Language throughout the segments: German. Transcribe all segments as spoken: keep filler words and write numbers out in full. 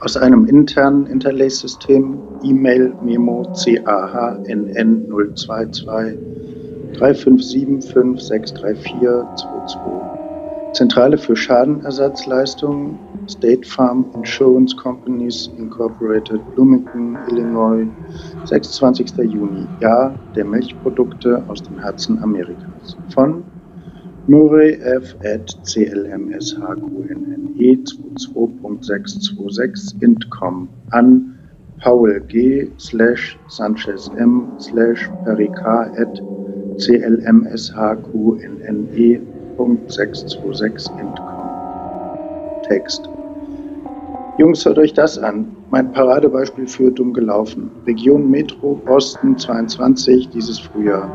Aus einem internen Interlace-System E-Mail-Memo C A H N N null zwei zwei drei fünf sieben fünf sechs drei vier zwei zwei. Zentrale für Schadenersatzleistungen State Farm Insurance Companies Incorporated, Bloomington, Illinois, sechsundzwanzigster Juni. Jahr der Milchprodukte aus dem Herzen Amerikas. Von Murray F. at C L M S H Q N N E zweiundzwanzig Punkt sechs zwei sechs int com an Paul G. slash Sanchez M. slash Perica at C L M S H Q N N E Punkt sechs zwei sechs int com. Text. Jungs, hört euch das an. Mein Paradebeispiel für dumm gelaufen. Region Metro Boston zweiundzwanzig dieses Frühjahr.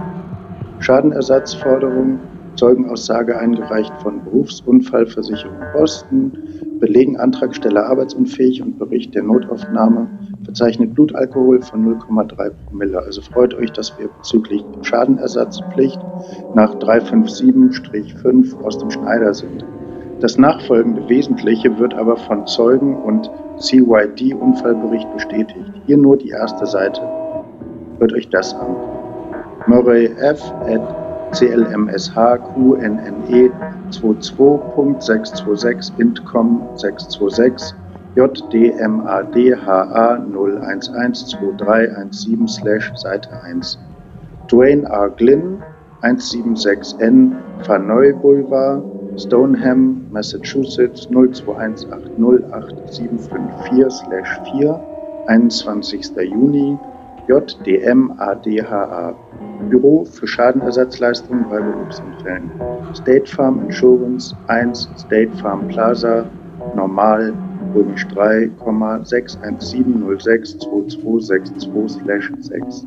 Schadenersatzforderung. Zeugenaussage eingereicht von Berufsunfallversicherung Boston, belegen Antragsteller arbeitsunfähig und Bericht der Notaufnahme, verzeichnet Blutalkohol von null Komma drei Promille. Also freut euch, dass wir bezüglich Schadenersatzpflicht nach drei fünf sieben fünf aus dem Schneider sind. Das nachfolgende Wesentliche wird aber von Zeugen und C Y D-Unfallbericht bestätigt. Hier nur die erste Seite. Hört euch das an. Murray F. at C L M S H Q N N E zweiundzwanzig Punkt sechs zwei sechs int com sechs zwei sechs J D M A D H A null eins eins zwei drei eins sieben slash Seite eins. Dwayne R. Glynn eins sieben sechs N Farnoy Boulevard, Stoneham, Massachusetts null zwei eins acht null acht sieben fünf vier slash vier, einundzwanzigster Juni, J D M A D H A. Büro für Schadenersatzleistungen bei Berufsunfällen. State Farm Insurance eins State Farm Plaza Normal Römisch drei, sechs eins sieben null sechs zwei zwei sechs zwei slash sechs.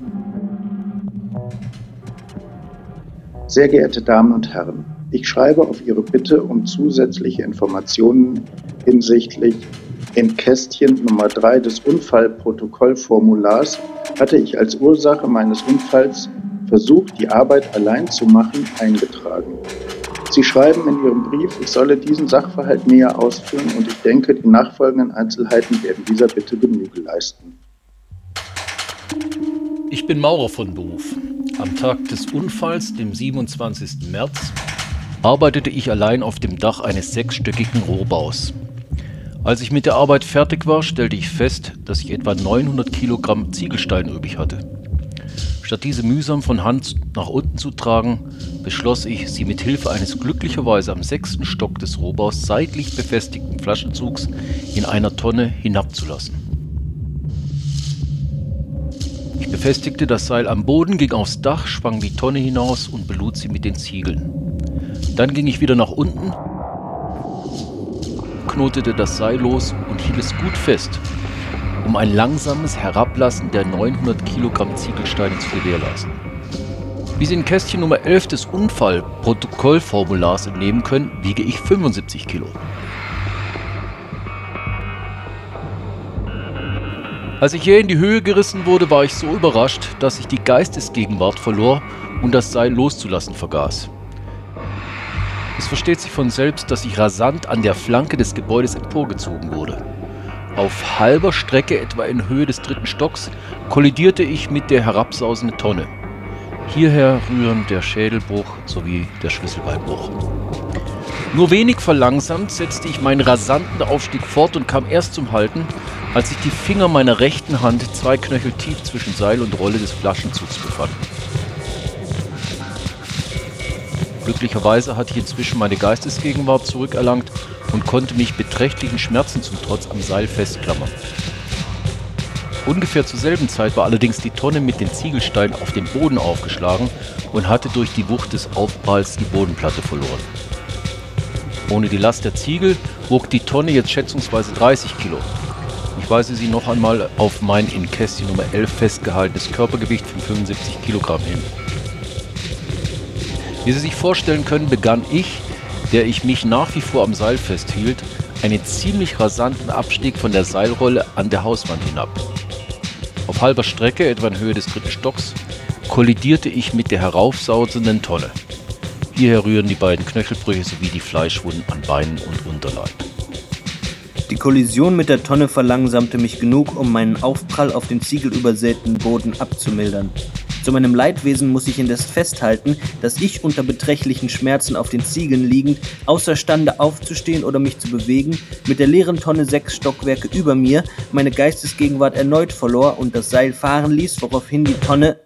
Sehr geehrte Damen und Herren, ich schreibe auf Ihre Bitte um zusätzliche Informationen hinsichtlich in Kästchen Nummer drei des Unfallprotokollformulars hatte ich als Ursache meines Unfalls versucht, die Arbeit allein zu machen, eingetragen. Sie schreiben in Ihrem Brief, ich solle diesen Sachverhalt näher ausführen und ich denke, die nachfolgenden Einzelheiten werden dieser Bitte Genüge leisten. Ich bin Maurer von Beruf. Am Tag des Unfalls, dem siebenundzwanzigsten März, arbeitete ich allein auf dem Dach eines sechsstöckigen Rohbaus. Als ich mit der Arbeit fertig war, stellte ich fest, dass ich etwa neunhundert Kilogramm Ziegelstein übrig hatte. Statt diese mühsam von Hand nach unten zu tragen, beschloss ich, sie mit Hilfe eines glücklicherweise am sechsten Stock des Rohbaus seitlich befestigten Flaschenzugs in einer Tonne hinabzulassen. Ich befestigte das Seil am Boden, ging aufs Dach, schwang die Tonne hinaus und belud sie mit den Ziegeln. Dann ging ich wieder nach unten, knotete das Seil los und hielt es gut fest, um ein langsames Herablassen der neunhundert Kilogramm Ziegelsteine zu gewährleisten. Wie Sie in Kästchen Nummer elf des Unfallprotokollformulars entnehmen können, wiege ich fünfundsiebzig Kilo. Als ich jäh in die Höhe gerissen wurde, war ich so überrascht, dass ich die Geistesgegenwart verlor und das Seil loszulassen vergaß. Es versteht sich von selbst, dass ich rasant an der Flanke des Gebäudes emporgezogen wurde. Auf halber Strecke, etwa in Höhe des dritten Stocks, kollidierte ich mit der herabsausenden Tonne. Hierher rühren der Schädelbruch sowie der Schlüsselbeinbruch. Nur wenig verlangsamt setzte ich meinen rasanten Aufstieg fort und kam erst zum Halten, als sich die Finger meiner rechten Hand zwei Knöchel tief zwischen Seil und Rolle des Flaschenzugs befanden. Glücklicherweise hatte ich inzwischen meine Geistesgegenwart zurückerlangt und konnte mich beträchtlichen Schmerzen zum Trotz am Seil festklammern. Ungefähr zur selben Zeit war allerdings die Tonne mit den Ziegelsteinen auf den Boden aufgeschlagen und hatte durch die Wucht des Aufpralls die Bodenplatte verloren. Ohne die Last der Ziegel wog die Tonne jetzt schätzungsweise dreißig Kilo. Ich weise Sie noch einmal auf mein in Kästchen Nummer elf festgehaltenes Körpergewicht von fünfundsiebzig Kilogramm hin. Wie Sie sich vorstellen können, begann ich, der ich mich nach wie vor am Seil festhielt, einen ziemlich rasanten Abstieg von der Seilrolle an der Hauswand hinab. Auf halber Strecke, etwa in Höhe des dritten Stocks, kollidierte ich mit der heraufsausenden Tonne. Hierher rühren die beiden Knöchelbrüche sowie die Fleischwunden an Beinen und Unterleib. Die Kollision mit der Tonne verlangsamte mich genug, um meinen Aufprall auf den ziegelübersäten Boden abzumildern. Zu meinem Leidwesen muss ich indes festhalten, dass ich unter beträchtlichen Schmerzen auf den Ziegeln liegend, außerstande aufzustehen oder mich zu bewegen, mit der leeren Tonne sechs Stockwerke über mir, meine Geistesgegenwart erneut verlor und das Seil fahren ließ, woraufhin die Tonne